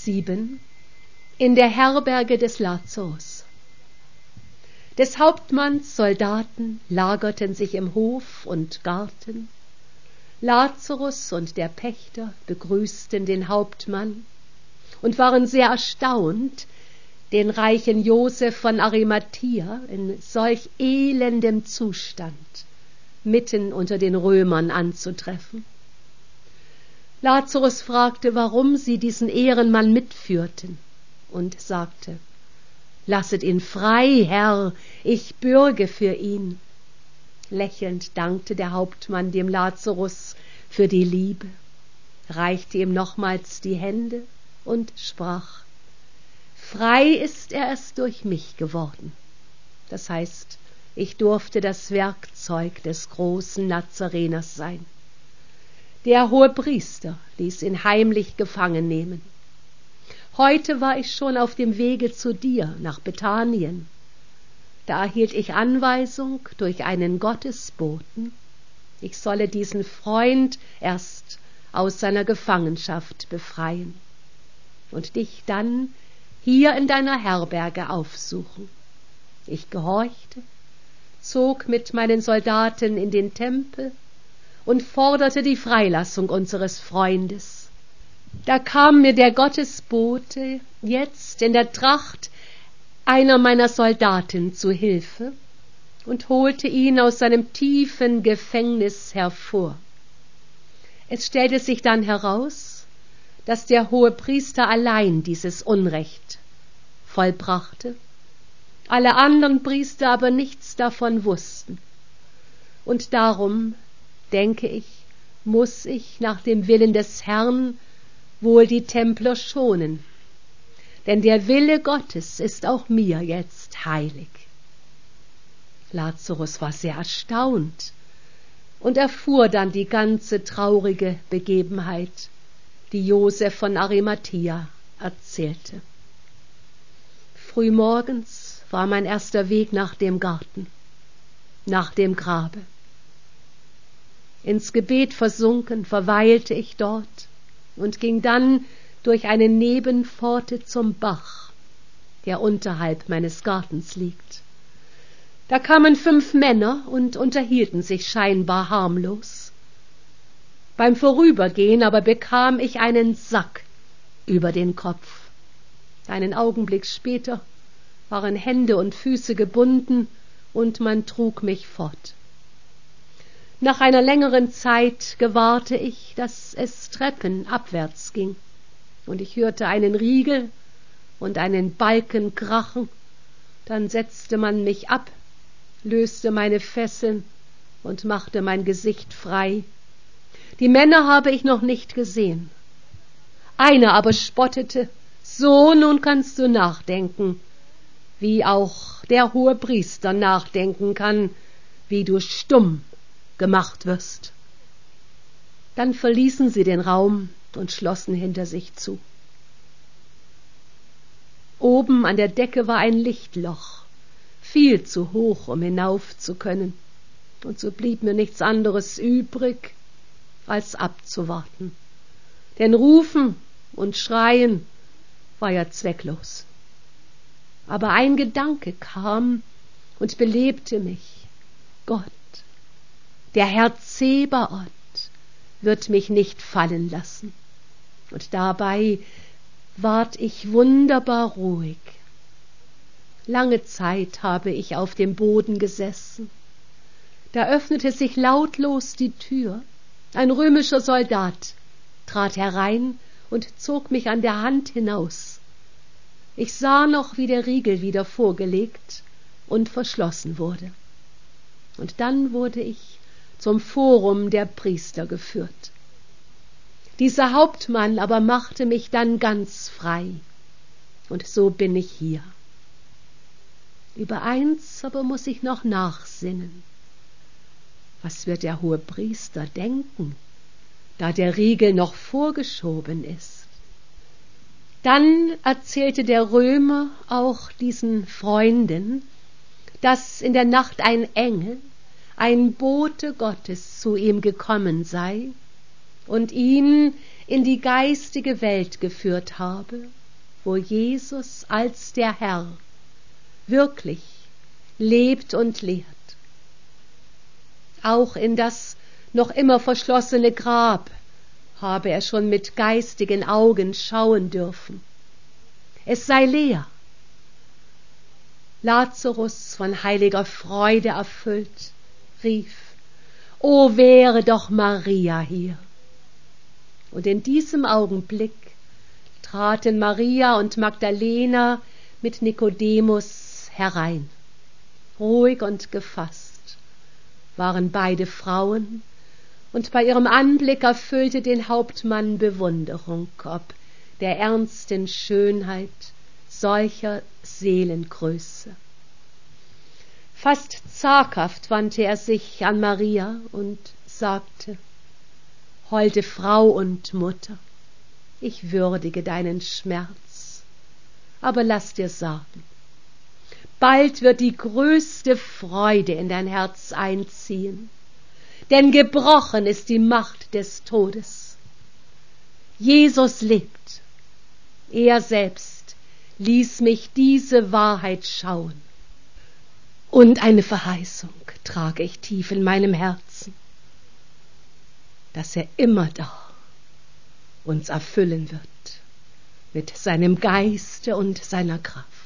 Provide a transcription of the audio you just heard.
7. In der Herberge des Lazarus. Des Hauptmanns Soldaten lagerten sich im Hof und Garten. Lazarus und der Pächter begrüßten den Hauptmann und waren sehr erstaunt, den reichen Josef von Arimathia in solch elendem Zustand mitten unter den Römern anzutreffen. Lazarus fragte, warum sie diesen Ehrenmann mitführten, und sagte: »Lasset ihn frei, Herr, ich bürge für ihn.« Lächelnd dankte der Hauptmann dem Lazarus für die Liebe, reichte ihm nochmals die Hände und sprach: »Frei ist er erst durch mich geworden.« Das heißt, ich durfte das Werkzeug des großen Nazareners sein. Der Hohepriester ließ ihn heimlich gefangen nehmen. Heute war ich schon auf dem Wege zu dir nach Bethanien. Da erhielt ich Anweisung durch einen Gottesboten, ich solle diesen Freund erst aus seiner Gefangenschaft befreien und dich dann hier in deiner Herberge aufsuchen. Ich gehorchte, zog mit meinen Soldaten in den Tempel und forderte die Freilassung unseres Freundes. Da kam mir der Gottesbote jetzt in der Tracht einer meiner Soldaten zu Hilfe und holte ihn aus seinem tiefen Gefängnis hervor. Es stellte sich dann heraus, dass der Hohepriester allein dieses Unrecht vollbrachte, alle anderen Priester aber nichts davon wussten. Und darum, denke ich, muß ich nach dem Willen des Herrn wohl die Templer schonen, denn der Wille Gottes ist auch mir jetzt heilig. Lazarus war sehr erstaunt und erfuhr dann die ganze traurige Begebenheit, die Josef von Arimathia erzählte. Frühmorgens war mein erster Weg nach dem Garten, nach dem Grabe. Ins Gebet versunken verweilte ich dort und ging dann durch eine Nebenpforte zum Bach, der unterhalb meines Gartens liegt. Da kamen 5 Männer und unterhielten sich scheinbar harmlos. Beim Vorübergehen aber bekam ich einen Sack über den Kopf. Einen Augenblick später waren Hände und Füße gebunden und man trug mich fort. Nach einer längeren Zeit gewahrte ich, dass es Treppen abwärts ging, und ich hörte einen Riegel und einen Balken krachen. Dann setzte man mich ab, löste meine Fesseln und machte mein Gesicht frei. Die Männer habe ich noch nicht gesehen. Einer aber spottete: »So, nun kannst du nachdenken, wie auch der Hohepriester nachdenken kann, wie du stumm gemacht wirst.« Dann verließen sie den Raum und schlossen hinter sich zu. Oben an der Decke war ein Lichtloch, viel zu hoch, um hinauf zu können, und so blieb mir nichts anderes übrig, als abzuwarten. Denn Rufen und Schreien war ja zwecklos. Aber ein Gedanke kam und belebte mich: Gott, der Herr Zebaoth, wird mich nicht fallen lassen. Und dabei ward ich wunderbar ruhig. Lange Zeit habe ich auf dem Boden gesessen. Da öffnete sich lautlos die Tür. Ein römischer Soldat trat herein und zog mich an der Hand hinaus. Ich sah noch, wie der Riegel wieder vorgelegt und verschlossen wurde. Und dann wurde ich zum Forum der Priester geführt. Dieser Hauptmann aber machte mich dann ganz frei. Und so bin ich hier. Über eins aber muss ich noch nachsinnen. Was wird der Hohepriester denken, da der Riegel noch vorgeschoben ist? Dann erzählte der Römer auch diesen Freunden, dass in der Nacht ein Engel, ein Bote Gottes, zu ihm gekommen sei und ihn in die geistige Welt geführt habe, wo Jesus als der Herr wirklich lebt und lehrt. Auch in das noch immer verschlossene Grab habe er schon mit geistigen Augen schauen dürfen. Es sei leer. Lazarus, von heiliger Freude erfüllt, rief: O wäre doch Maria hier! Und in diesem Augenblick traten Maria und Magdalena mit Nikodemus herein. Ruhig und gefasst waren beide Frauen, und bei ihrem Anblick erfüllte den Hauptmann Bewunderung ob der ernsten Schönheit solcher Seelengröße. Fast zaghaft wandte er sich an Maria und sagte: Holde Frau und Mutter, ich würdige deinen Schmerz, aber lass dir sagen, bald wird die größte Freude in dein Herz einziehen, denn gebrochen ist die Macht des Todes. Jesus lebt. Er selbst ließ mich diese Wahrheit schauen. Und eine Verheißung trage ich tief in meinem Herzen, dass er immer da uns erfüllen wird mit seinem Geiste und seiner Kraft.